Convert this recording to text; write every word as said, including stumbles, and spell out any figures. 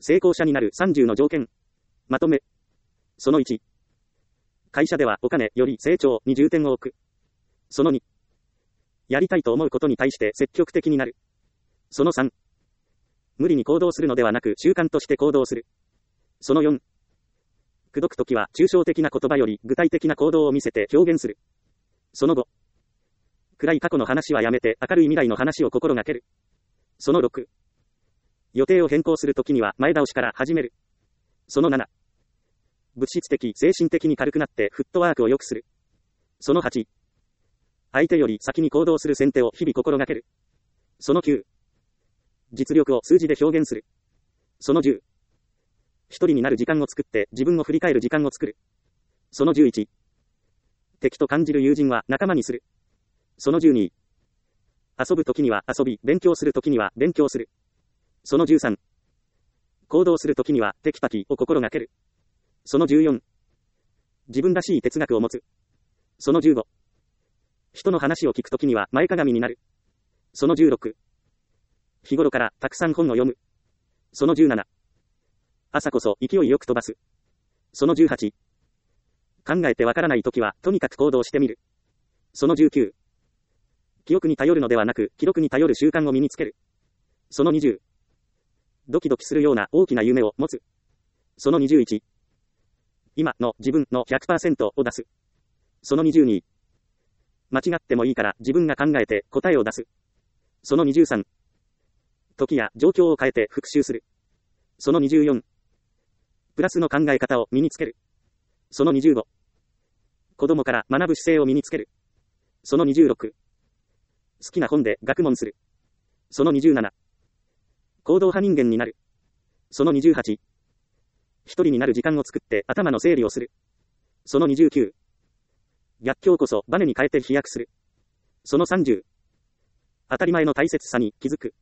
成功者になるさんじゅうの条件。まとめ。そのいち。会社ではお金より成長に重点を置く。そのに。やりたいと思うことに対して積極的になる。そのさん。無理に行動するのではなく習慣として行動する。そのよん。口説くときは抽象的な言葉より具体的な行動を見せて表現する。そのご。暗い過去の話はやめて明るい未来の話を心がける。そのろく。予定を変更するときには前倒しから始める。そのなな。物質的、精神的に軽くなってフットワークを良くする。そのはち。相手より先に行動する先手を日々心がける。そのきゅう。実力を数字で表現する。そのじゅう。一人になる時間を作って自分を振り返る時間を作る。そのじゅういち。敵と感じる友人は仲間にする。そのじゅうに。遊ぶときには遊び、勉強するときには勉強する。そのじゅうさん。行動するときにはテキパキを心がける。そのじゅうよん。自分らしい哲学を持つ。そのじゅうご。人の話を聞くときには前かがみになる。そのじゅうろく。日頃からたくさん本を読む。そのじゅうなな。朝こそ勢いよく飛ばす。そのじゅうはち。考えてわからないときはとにかく行動してみる。そのじゅうきゅう。記憶に頼るのではなく記録に頼る習慣を身につける。そのにじゅう。ドキドキするような大きな夢を持つ。そのにじゅういち。今の自分の ひゃくパーセント を出す。そのにじゅうに。間違ってもいいから自分が考えて答えを出す。そのにじゅうさん。時や状況を変えて復習する。そのにじゅうよん。プラスの考え方を身につける。そのにじゅうご。子供から学ぶ姿勢を身につける。そのにじゅうろく。好きな本で学問する。そのにじゅうなな。行動派人間になる。そのにじゅうはち。一人になる時間を作って頭の整理をする。そのにじゅうきゅう。逆境こそバネに変えて飛躍する。そのさんじゅう。当たり前の大切さに気づく。